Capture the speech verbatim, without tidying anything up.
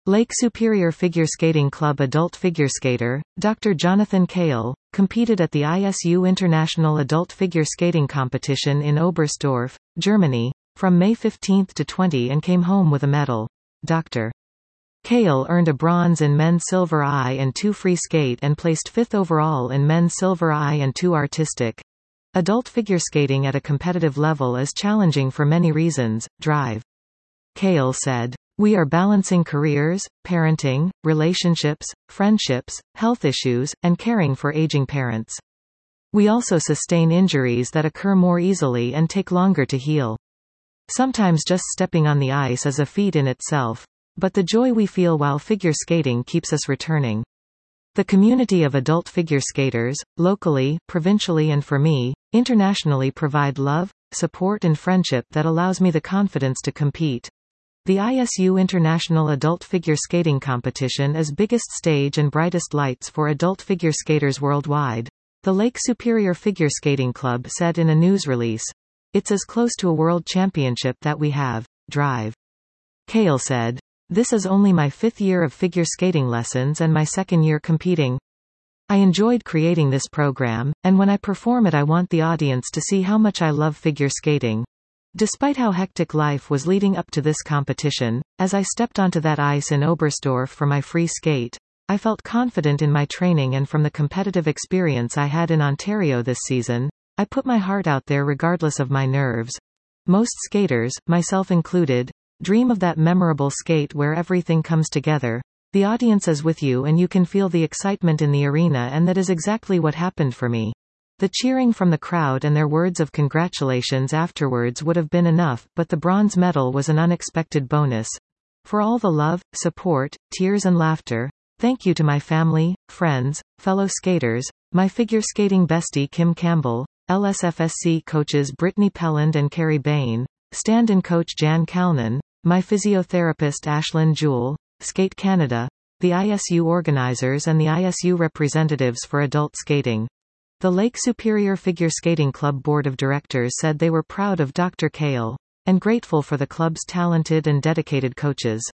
Lake Superior Figure Skating Club adult figure skater, Doctor Jonathan Kahle, competed at the I S U International Adult Figure Skating Competition in Oberstdorf, Germany, from May fifteenth to twentieth and came home with a medal. Doctor Kahle earned a bronze in men's silver I and two free skate and placed fifth overall in men's silver I and two artistic. Adult figure skating at a competitive level is challenging for many reasons. Drive. Kahle said, "We are balancing careers, parenting, relationships, friendships, health issues, and caring for aging parents. We also sustain injuries that occur more easily and take longer to heal. Sometimes just stepping on the ice is a feat in itself. But the joy we feel while figure skating keeps us returning. The community of adult figure skaters, locally, provincially and for me, internationally provide love, support and friendship that allows me the confidence to compete. The I S U International Adult Figure Skating Competition is biggest stage and brightest lights for adult figure skaters worldwide," the Lake Superior Figure Skating Club said in a news release. "It's as close to a world championship that we have." Drive. Kahle said, "This is only my fifth year of figure skating lessons and my second year competing. I enjoyed creating this program, and when I perform it I want the audience to see how much I love figure skating. Despite how hectic life was leading up to this competition, as I stepped onto that ice in Oberstdorf for my free skate, I felt confident in my training and from the competitive experience I had in Ontario this season, I put my heart out there regardless of my nerves. Most skaters, myself included, dream of that memorable skate where everything comes together. The audience is with you and you can feel the excitement in the arena, and that is exactly what happened for me. The cheering from the crowd and their words of congratulations afterwards would have been enough, but the bronze medal was an unexpected bonus. For all the love, support, tears and laughter, thank you to my family, friends, fellow skaters, my figure skating bestie Kim Campbell, L S F S C coaches Brittany Pelland and Carrie Bain, stand-in coach Jan Kalnin, my physiotherapist Ashlyn Jewell, Skate Canada, the I S U organizers and the I S U representatives for adult skating. The Lake Superior Figure Skating Club Board of Directors said they were proud of Doctor Kahle, and grateful for the club's talented and dedicated coaches.